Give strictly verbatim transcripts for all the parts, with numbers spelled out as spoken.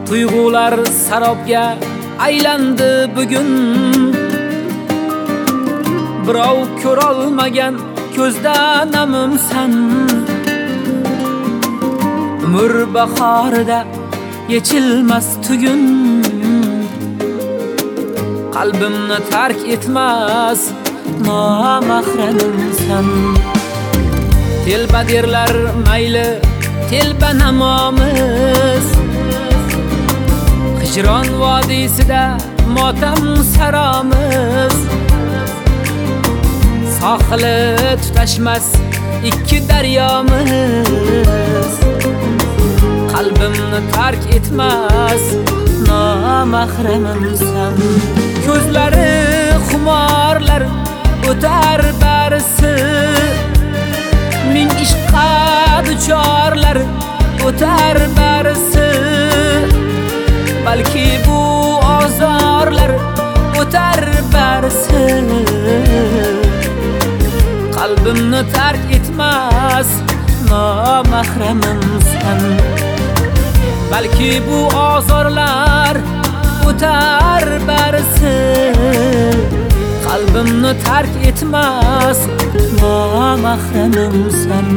Tuyg'ular sarobga aylandi bugun. Birov ko'rolmagan ko'zda namimsan. Umr bahorida yechilmas tugun. Qalbimni tark etmas nomahramimsan. Telba derlar mayli, telba namomiz. Hijron vodiysida motam saromiz. Sohili tutashmas ikki daryomiz. Qalbimni tark etmas nomahramimsan. Ko'zlari xumorlar o'tar barisi. Ming ishqa duchorlar o'tar barisi. Balki bu ozorlar o'tar barisi. Qalbimni tark etmas nomahramimsan. Balki bu ozorlar o'tar barisi. Qalbimni tark etmas nomahramimsan.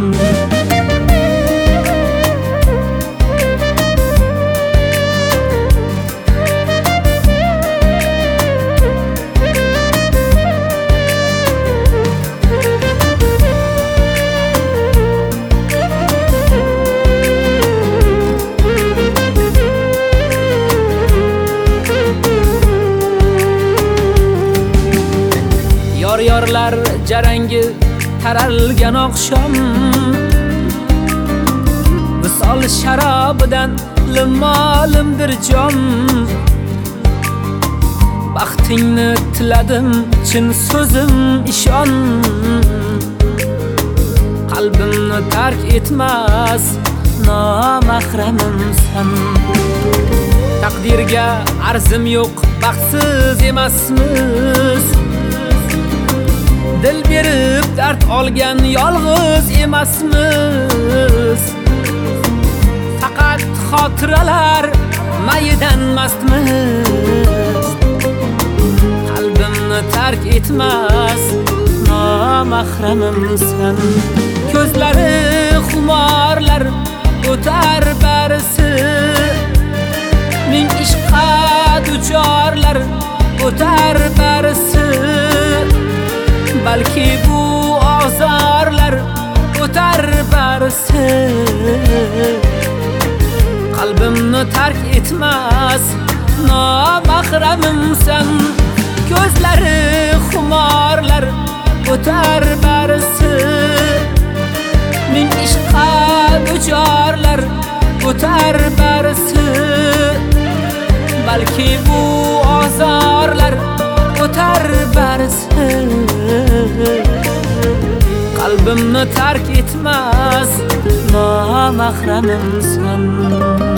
Yor-yorlar jarangi taralgan oqshom. Visol sharobidan limolimdir jom. Baxtingni tiladim, chin so'zim ishon. Qalbimni tark etmas nomahramimsan. Taqdirga arzim yo'q, baxtsiz emasmiz. Dil berib dard olgan yolg'iz emasmiz. Faqat xotiralar mayidan mastmiz. Qalbimni tark etmas nomahramimsan. Ko'zlari xumorlar o'tar barisi. Ming ishqa duchorlar o'tar barisi. Balki bu ozorlar o'tar barisi. Qalbimni tark etmas nomahramimsan. Ko'zlari xumorlar o'tar barisi. Ming ishqa duchorlar o'tar barisi. Balki bu ozorlar o'tar barisi. Qalbimni tark etmas nomahramimsan.